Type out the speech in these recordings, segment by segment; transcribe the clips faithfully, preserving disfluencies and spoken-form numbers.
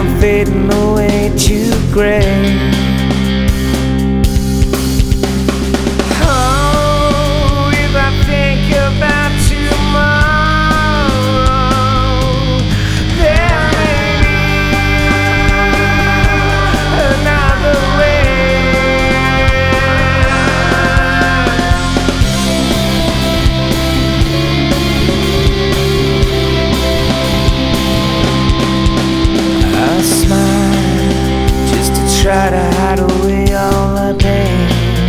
I'm fading away to gray. Oh, if I think about tomorrow, there may be another way. I smile just to try to hide away all the pain.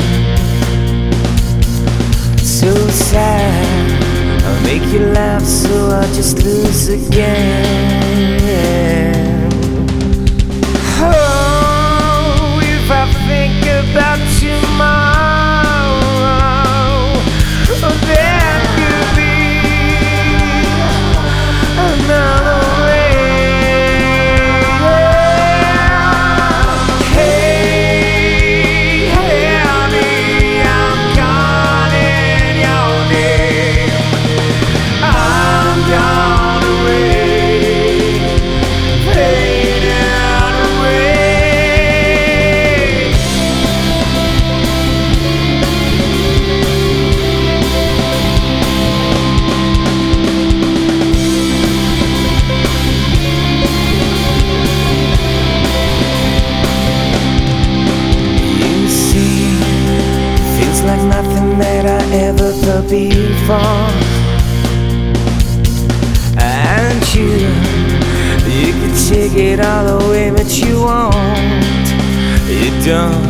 So sad, I'll make you laugh so I'll just lose again. Oh, if I think about tomorrow, there could be another way. Hey, help me, I'm calling your name. I'm gone away, fading away. You see, feels like nothing that I ever felt before. And you, you could take it all away, but you won't. You don't.